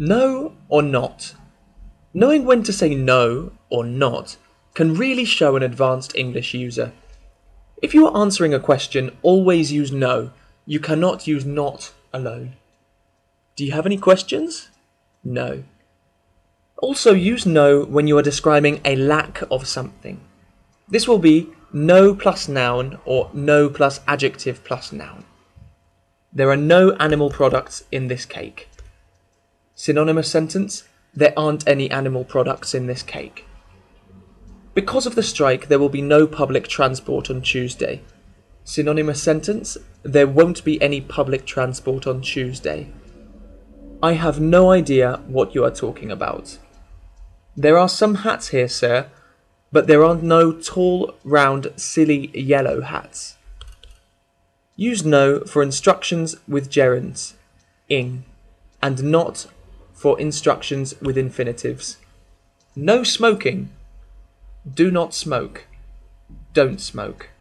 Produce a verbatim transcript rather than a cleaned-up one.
No or not? Knowing when to say no or not can really show an advanced English user. If you are answering a question, always use no. You cannot use not alone. Do you have any questions? No. Also use no when you are describing a lack of something. This will be no plus noun or no plus adjective plus noun. There are no animal products in this cake. Synonymous sentence: there aren't any animal products in this cake. Because of the strike, there will be no public transport on Tuesday. Synonymous sentence: there won't be any public transport on Tuesday. I have no idea what you are talking about. There are some hats here, sir, but there aren't no tall, round, silly yellow hats. Use no for instructions with gerunds, ing, and not for instructions with infinitives. No smoking. Do not smoke. Don't smoke.